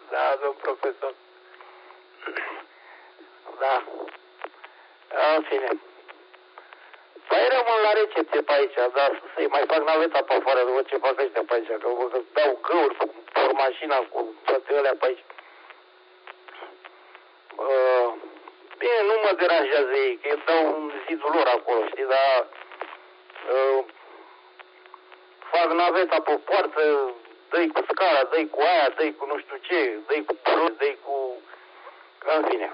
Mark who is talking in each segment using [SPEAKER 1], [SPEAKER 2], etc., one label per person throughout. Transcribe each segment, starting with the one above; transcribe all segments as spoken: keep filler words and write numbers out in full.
[SPEAKER 1] Da, domn profesor. Da. În fine. Păi rămân la recepție pe aici, dar să-i mai fac naveta pe afară după ce fac ăștia pe aici, că vă dau găuri cu mașina, cu toate alea pe aici. Uh, bine, nu mă deranjează ei, că eu dau un zidul lor acolo, știi, dar uh, fac naveta pe poartă, dă-i cu scara, dă-i cu aia, dă-i cu nu știu ce, dă-i cu prost, dă-i cu... În fine.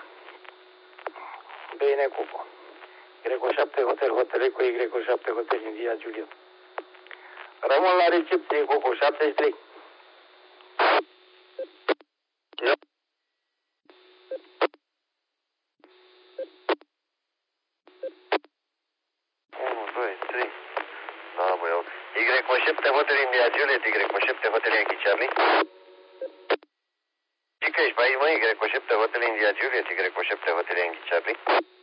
[SPEAKER 1] Bine, cucu. Greco șapte Hotel, Hotel cu Greco șapte Hotel India Juliet. Rămân la recepție, cucu, șaptezeci și trei.
[SPEAKER 2] unu, doi, trei. Da, băi, eu. Y șapte Hotel India Juliet, Y șapte Hotel Yankee Charlie. Și că ești pe aici, mă, Y șapte Hotel India Juliet, Y șapte Hotel Yankee Charlie.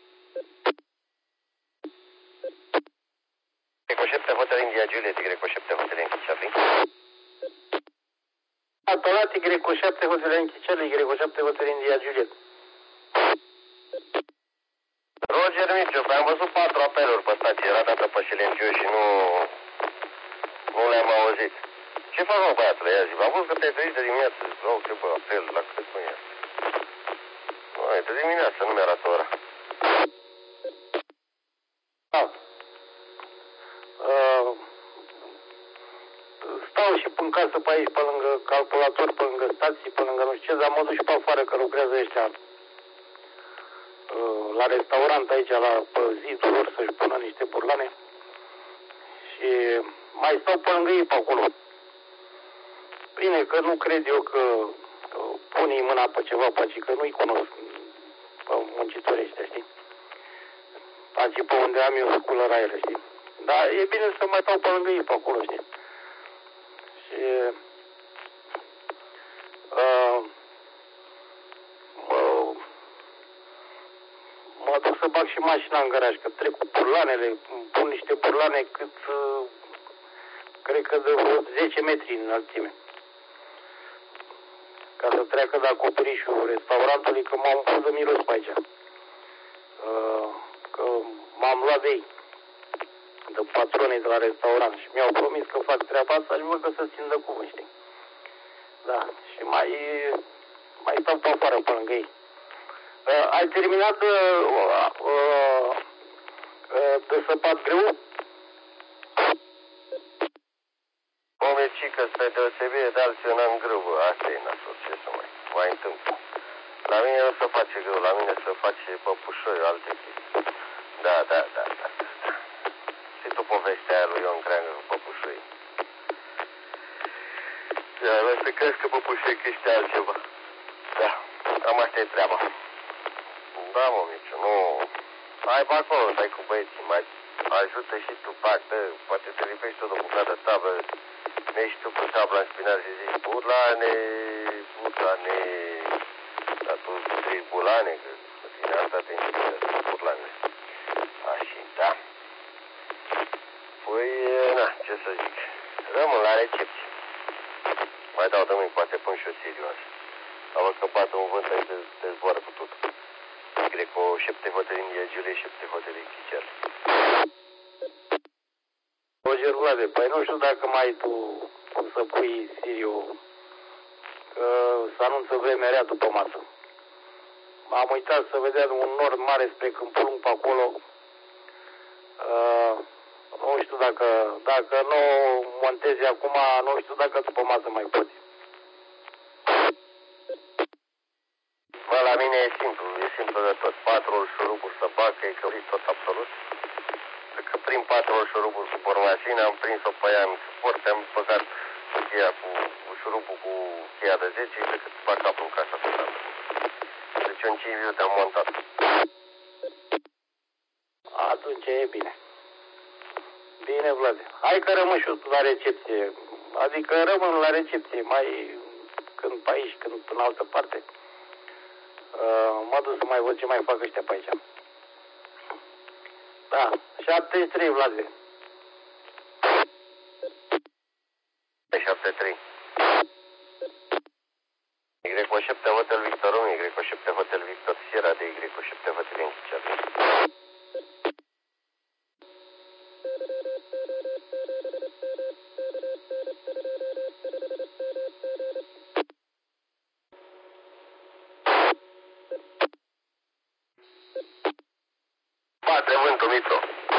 [SPEAKER 2] Y șapte Hotel India Juliet, Y șapte Hotel Yankee Charlie.
[SPEAKER 1] Apelat Y șapte Hotel Yankee Charlie, Y șapte Hotel India Juliet.
[SPEAKER 2] Roger Micio, am văzut patru apeluri pe stație, era dată pe silențios și nu... Nu le-am auzit. Ce fac, mă, băiatule, ia zi? Am văzut că te-ai trezit de dimineață. Vreau ce, bă, apel, la cât nu e. Băi, de dimineață, nu mi-arată ora.
[SPEAKER 1] Da. Uh, stau și în casă pe aici, pe lângă calculator, pe lângă stații, pe lângă nu știu ce, dar mă duc și pe afară că lucrează ăștia uh, la restaurant aici, la pe zidul lor, să-și pună niște burlane. Și mai stau pe lângă ei pe acolo. Bine, că nu cred eu că uh, pune mâna pe ceva pe aici, că nu-i cunosc pe muncitorii ăștia, știi? Aici pe unde am eu sculă aer, știi? Dar e bine să mai stau pe lângă ei pe acolo, știi? Și uh, mă, mă duc să bag și mașina în garaj, că trec cu burlanele, pun niște burlane cât, uh, cred că de vreo zece metri în înălțime. Ca să treacă de acoperișul restaurantului, că m-am pus de miros pe aici. Uh, că m-am luat de ei, de patronii de la restaurant și mi-au promis că fac treaba asta și văd că se țin de cuvânt, știi? Da, și mai, mai stau pe afară pe lângă ei. Uh, ai terminat uh, uh, uh, de săpat greu?
[SPEAKER 2] Omecică, spre deosebire de alții, eu n-am grâu, bă. Asta e nasol, ce să mai, mai întâmplă. La mine nu se face grâu, la mine se face păpușoi, alte chestii. Da, da, da, da, da. Și tu povestea aia lui Ion Creangă cu păpușoi. Da, dar să crezi că păpușoi că ești altceva. Da, cam asta e treaba. Da, mă, Miciu, nu... Hai pe acolo, stai cu băieții, mai ajută și tu, pac, dă, poate te lipești tot o bucată de tablă, mergi tu cu tabla în spinat și zici, burlane, burlane, dar tu zici burlane, că pe tine asta te inspiră, burlane. Așa, da. Păi, na, ce să zic, rămân la recepție. Mai dau de mâini, poate pun și o serios. Am văzut că bată un vânt aici, te zboară cu tot. Greco șapte Hotel India Juliet, șapte Hotel Chichel.
[SPEAKER 1] Roger Vlade, păi nu știu dacă mai ai tu cum să pui Siriu, că să anunță vremea rea după masă. M-am uitat să vedea un nor mare spre Câmpul Lung pe acolo. Uh, nu știu dacă, dacă nu montezi acum, nu știu dacă după masă mai poți.
[SPEAKER 2] Bă, la mine e simplu, e simplu de tot. Patrul șuruburi să bag, că e călit tot absolut. Că prin patrul șuruburi cu pormașina am prins-o pe ea în suport, am băgat cheia cu, cu șurubul cu cheia de zece și decât fac capul ca așa pe dată. Deci în cinci minute am montat.
[SPEAKER 1] Atunci e bine. Bine, Vlade. Hai că rămân și eu la recepție. Adică rămân la recepție, mai când pe aici, când în altă parte. Uh, mă duc să mai văd ce mai fac ăștia pe aici. Da, șaptezeci și trei, Vlade.
[SPEAKER 2] șaptezeci și trei. Y Bravo șapte Hotel Victor unu, Y șapte Hotel Victor Sierra de Y șapte Hotel Yankee Charlie. Bate vântul, Mitro.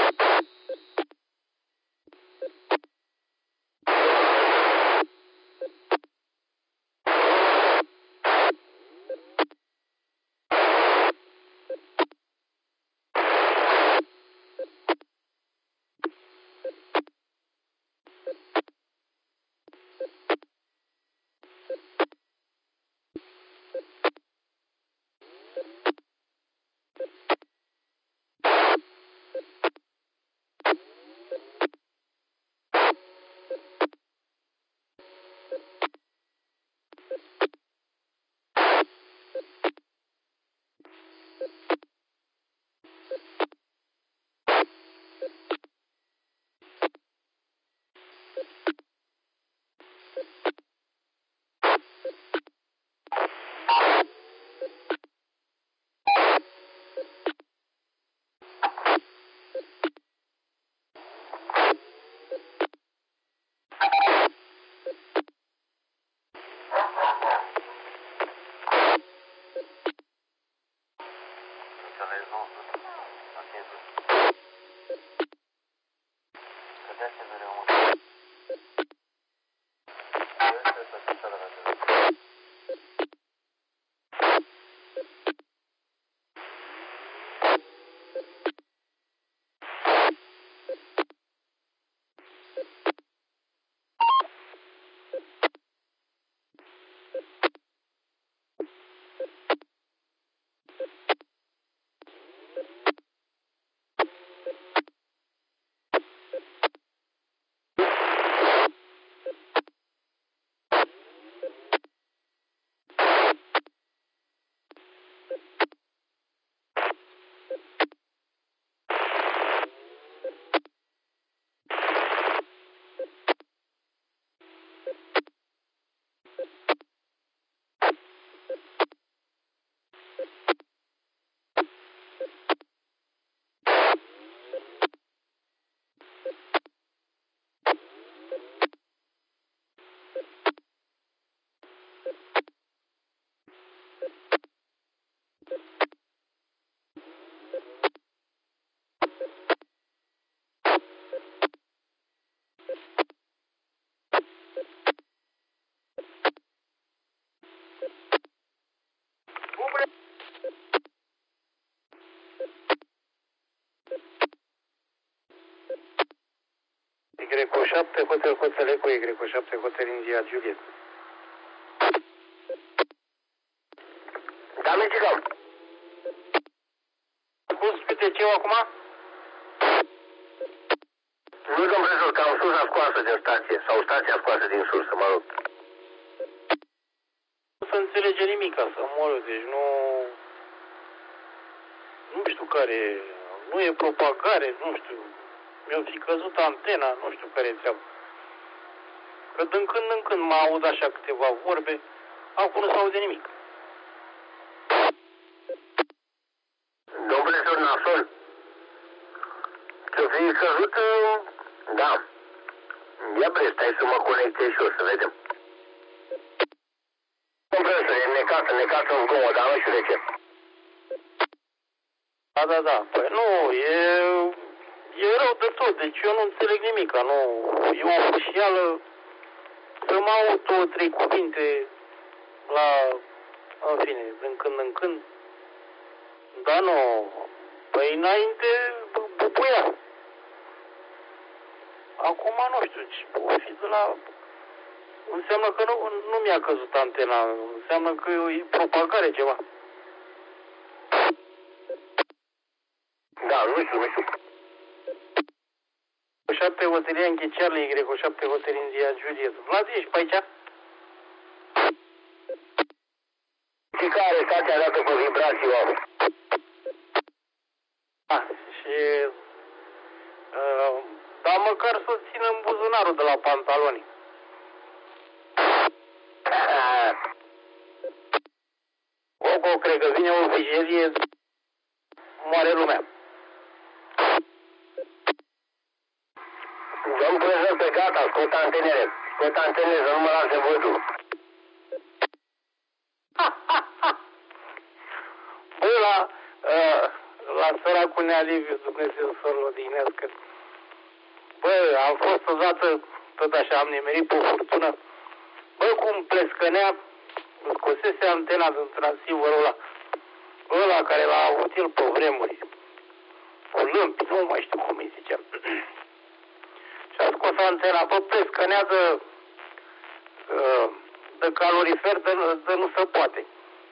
[SPEAKER 1] Y șapte Hotel Hotel Eco, Y șapte Hotel India Juliet.
[SPEAKER 2] Da, mergem.
[SPEAKER 1] Cum spune ce acum?
[SPEAKER 2] Nu, domnule profesor, că am sursa scoasă din stație, sau stația scoasă din sursă, mă rog.
[SPEAKER 1] Nu se înțelege nimic, să moră, deci nu... Nu știu care... Nu e propagare, nu știu... Mi-a fi căzut antena, nu știu care e treaba. Că din când în când mă aud așa câteva vorbe, acum nu s-aude nimic.
[SPEAKER 2] Domnul profesor Nason, să fi căzut, da. Ia bre, stai să mă conectez și eu, să vedem. Domnul profesor, e necată, necată în gumă, dar nu știu de ce.
[SPEAKER 1] Da, da, da. Păi nu, e... E rău de tot, deci eu nu înțeleg nimic, nu... E o oficială să mă aud două, trei cuvinte la... În fine, din când în când. Dar nu... Păi înainte bubuia. Acum nu știu ce, o fi de la... Înseamnă că nu, nu mi-a căzut antena, înseamnă că e propagare ceva.
[SPEAKER 2] Da, nu știu, nu știu.
[SPEAKER 1] șapte Hotel Yankee Charlie, Y șapte Hotel India Juliet. Vlad, ești pe aici?
[SPEAKER 2] Și care stația dată pe vibrații, omul?
[SPEAKER 1] Da, și... Uh, dar măcar să țin în buzunarul de la pantaloni. cred că vine o vigilie, moare lumea.
[SPEAKER 2] Domn prezent pe gata, scot antenele. Scot antenele să nu mă lase văzul.
[SPEAKER 1] Bă, la, uh, la săracul Nealiviu, Dumnezeu să-l odihnească. Bă, am fost odată, tot așa, am nimerit pe o furtună. Bă, cum plescănea, scosese antena din transceiverul ăla. Ăla care l-a avut el pe vremuri. O lămpi, nu mai știu cum îi zicea. Și a scos antena, bă, plescănea de, de calorifer, de, de nu se poate.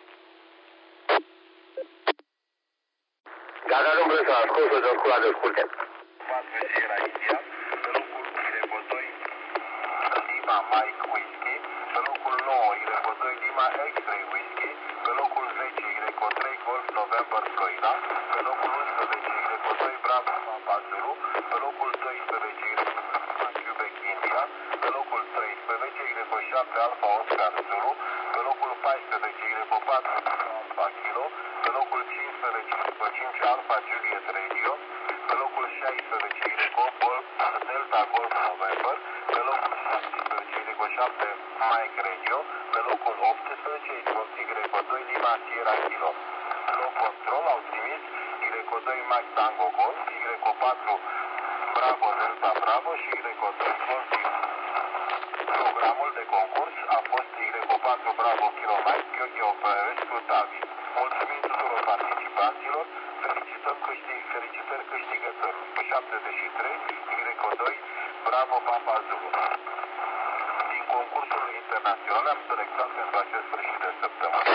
[SPEAKER 2] Gata, domn profesor, am scos-o de scula de scurte.
[SPEAKER 3] patru Sierra India, pe locul Ireco doi Lima Mike Whiskey, pe locul nouă Ireco doi Lima X-Ray Whiskey, pe locul zece Ireco trei Golf November Florida, pe locul unsprezece Ireco doi Bravo Papa Zulu, pe locul doisprezece Ireco Quebec India, pe locul treisprezece Ireco șapte Alpha Oscar Zulu, pe locul paisprezece Ireco patru Alpha Kilo, pe locul cincisprezece Ireco cinci Alpha Juliet Radio, pe locul șaisprezece Ireco Golf Delta Golf November, pe locul șaptesprezece Ireco șapte Mike Radio, pe locul optsprezece Ireco doi Lima Sierra Kilo. Loc control au trimis Ireco doi Mike Tango Golf, Ireco patru Bravo Delta Bravo și Ireco doi Golf. Programul de concurs a fost Ireco patru Bravo Kilo Mike Gheorghe Opărescu David. Mulțumim tuturor participanților, felicităm câștig, felicitări câștigătorul. Cu șaptezeci și trei, Ireco doi, Bravo Papa Zulu. Din concursul internațional am selectat pentru acest sfârșit de săptămână.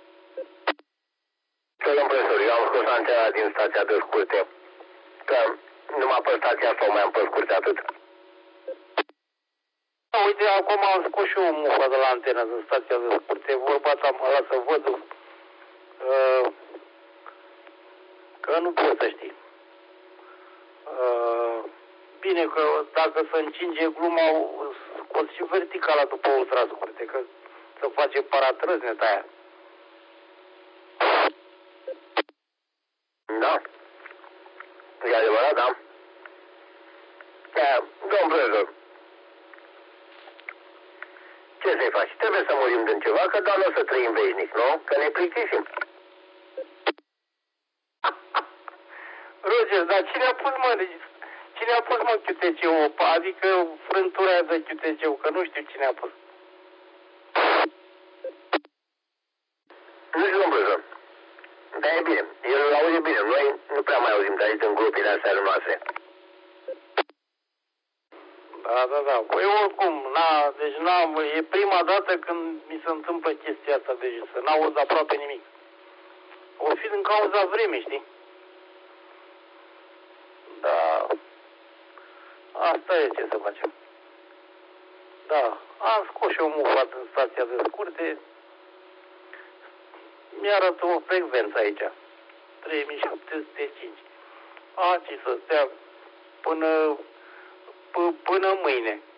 [SPEAKER 2] Domn profesor, eu am scos antena din stația de scurte. Că numai pe stația asta o mai am pe scurte atât.
[SPEAKER 1] Uite, acum am scos și o mufă de la antenă din stația de scurte. Vorba ta mă lasă văzul. Uh, că nu pot să știi. Uh, bine că dacă se încinge gluma, scot și verticala după ultra scurte, că se face paratrăznet aia.
[SPEAKER 2] Da. E adevărat, da. Da, domn profesor. Ce să-i faci? Trebuie să murim din ceva, că doar nu o să trăim veșnic, nu? Că ne plictisim.
[SPEAKER 1] Roger, dar cine a pus, mă, cine a pus, mă, chiuteceu? Adică frântura aia de chiuteceu, că nu știu cine a pus.
[SPEAKER 2] Nu știu, domn profesor. Dar e bine. El îl aude bine. Noi nu prea mai auzim de aici în grupile astea ale noastre.
[SPEAKER 1] Da, da, da. Păi oricum, na, deci n-am, e prima dată când mi se întâmplă chestia asta, deci să n-aud aproape nimic. O fi din cauza vremii, știi? Da. Asta e, ce să facem. Da, am scos și o mufat în stația de scurte. Mi-arătă o frecvență aici. trei mii șapte sute cinci. A, ce să stea până, p- până mâine.